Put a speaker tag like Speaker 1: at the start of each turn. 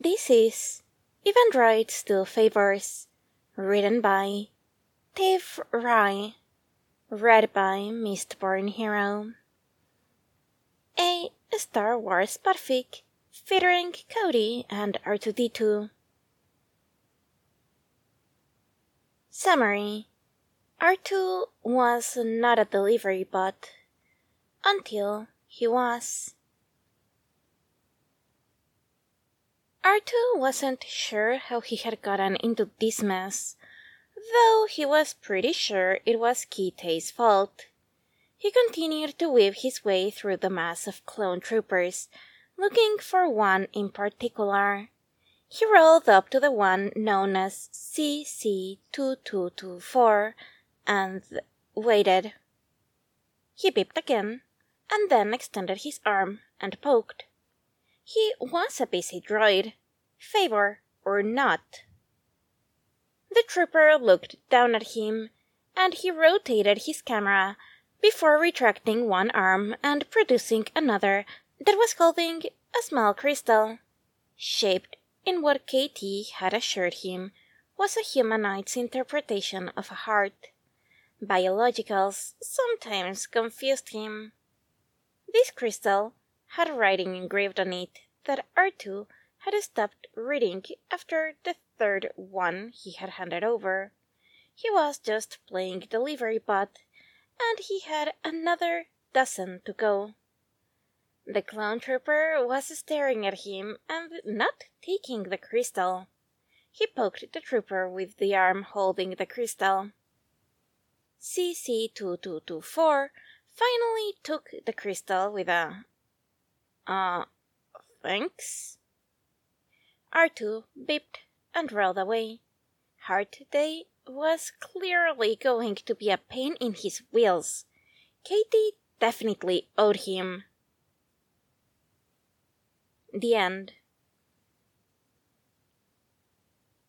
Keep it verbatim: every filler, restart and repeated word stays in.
Speaker 1: This is Event Rights to Favors, written by Tiff Rai, read by Mistborn Hero. A Star Wars podfic featuring Cody and R two D two. Summary: R two was not a delivery bot until he was. R two wasn't sure how he had gotten into this mess, though he was pretty sure it was Kitei's fault. He continued to weave his way through the mass of clone troopers, looking for one in particular. He rolled up to the one known as C C two two two four and waited. He beeped again, and then extended his arm and poked. He was a busy droid, favor or not. The trooper looked down at him, and he rotated his camera before retracting one arm and producing another that was holding a small crystal, shaped in what K T had assured him was a humanoid's interpretation of a heart. Biologicals sometimes confused him. This crystal had writing engraved on it that R two had stopped reading after the third one he had handed over. He was just playing delivery bot, and he had another dozen to go. The clone trooper was staring at him and not taking the crystal. He poked the trooper with the arm holding the crystal. C C two two two four finally took the crystal with a, uh, thanks? R two beeped and rolled away. Heart Day was clearly going to be a pain in his wheels. Katie definitely owed him. The end.